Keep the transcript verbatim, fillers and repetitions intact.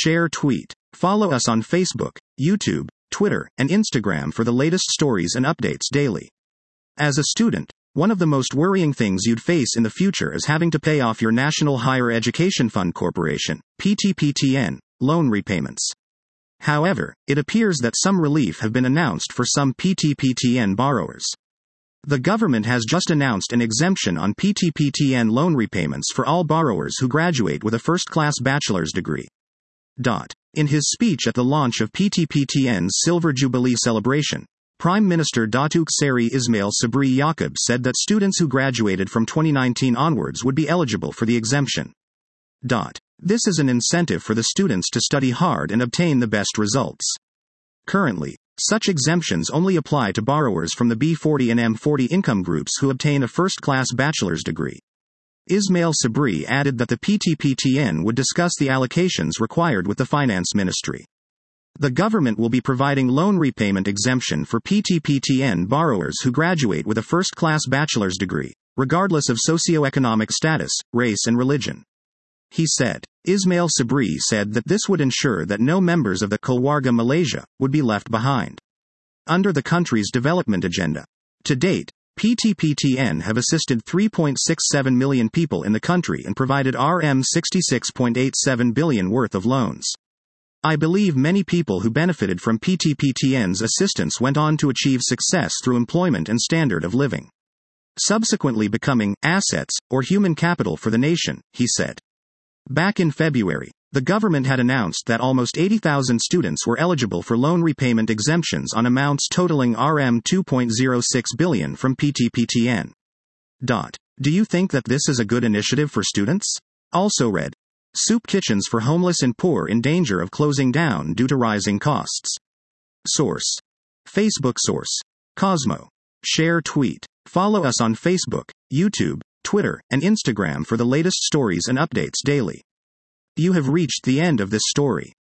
share, tweet. Follow us on Facebook, YouTube, Twitter, and Instagram for the latest stories and updates daily. As a student, one of the most worrying things you'd face in the future is having to pay off your National Higher Education Fund Corporation, P T P T N, loan repayments. However, it appears that some relief have been announced for some P T P T N borrowers. The government has just announced an exemption on P T P T N loan repayments for all borrowers who graduate with a first-class bachelor's degree. In his speech at the launch of P T P T N's Silver Jubilee celebration, Prime Minister Datuk Seri Ismail Sabri Yaakob said that students who graduated from twenty nineteen onwards would be eligible for the exemption. This is an incentive for the students to study hard and obtain the best results. Currently, such exemptions only apply to borrowers from the B forty and M forty income groups who obtain a first-class bachelor's degree. Ismail Sabri added that the P T P T N would discuss the allocations required with the Finance Ministry. The government will be providing loan repayment exemption for P T P T N borrowers who graduate with a first-class bachelor's degree, regardless of socioeconomic status, race and religion. He said. Ismail Sabri said that this would ensure that no members of the Keluarga Malaysia would be left behind. Under the country's development agenda. To date, P T P T N have assisted three point six seven million people in the country and provided R M sixty-six point eight seven billion worth of loans. I believe many people who benefited from P T P T N's assistance went on to achieve success through employment and standard of living, subsequently becoming assets or human capital for the nation, he said. Back in February, the government had announced that almost eighty thousand students were eligible for loan repayment exemptions on amounts totaling R M two point zero six billion from P T P T N. Do you think that this is a good initiative for students? Also read. Soup kitchens for homeless and poor in danger of closing down due to rising costs. Source. Facebook source. Cosmo. Share, tweet. Follow us on Facebook, YouTube, Twitter, and Instagram for the latest stories and updates daily. You have reached the end of this story.